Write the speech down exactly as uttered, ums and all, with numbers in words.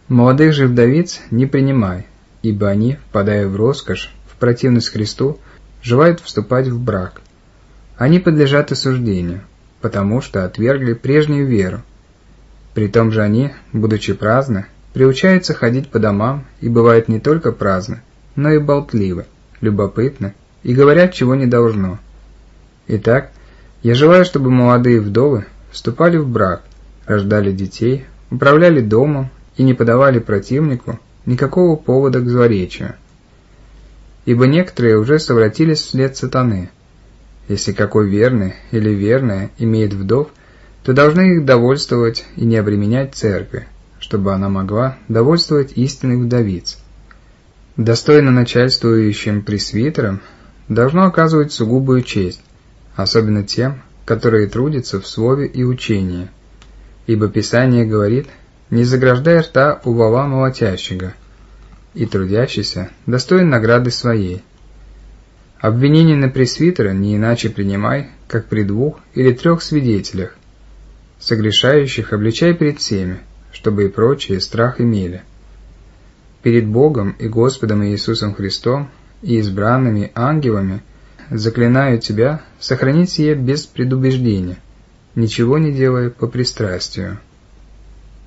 Молодых же вдовиц не принимай, ибо они, впадая в роскошь, в противность Христу, желают вступать в брак. Они подлежат осуждению, потому что отвергли прежнюю веру. Притом же они, будучи праздны, приучаются ходить по домам и бывают не только праздны, но и болтливы, любопытны и говорят, чего не должно. Итак, я желаю, чтобы молодые вдовы вступали в брак, рождали детей, управляли домом и не подавали противнику никакого повода к злоречию. Ибо некоторые уже совратились вслед сатаны. Если какой верный или верная имеет вдов, то должны их довольствовать и не обременять церкви, чтобы она могла довольствовать истинных вдовиц. Достойно начальствующим пресвитерам должно оказывать сугубую честь, особенно тем, которые трудятся в слове и учении. Ибо Писание говорит: «Не заграждай рта у вола молотящего, и трудящийся достоин награды своей». Обвинение на пресвитера не иначе принимай, как при двух или трех свидетелях. Согрешающих обличай перед всеми, чтобы и прочие страх имели. Перед Богом и Господом Иисусом Христом и избранными ангелами заклинаю тебя сохранить сие без предубеждения, ничего не делая по пристрастию.